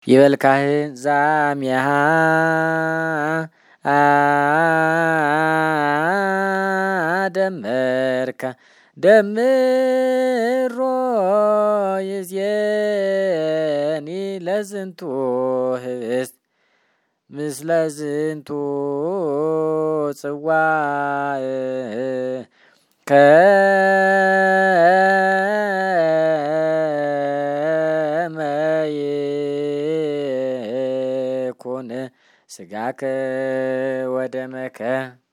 ይበልካህን ዛሚያሃ ደመርካ ደምሮ ይዜኒ ለዝንቱ ህብስት ምስለ ዝንቱ ጽዋዕ ከመ ይኩን ሥጋከ ወደመከ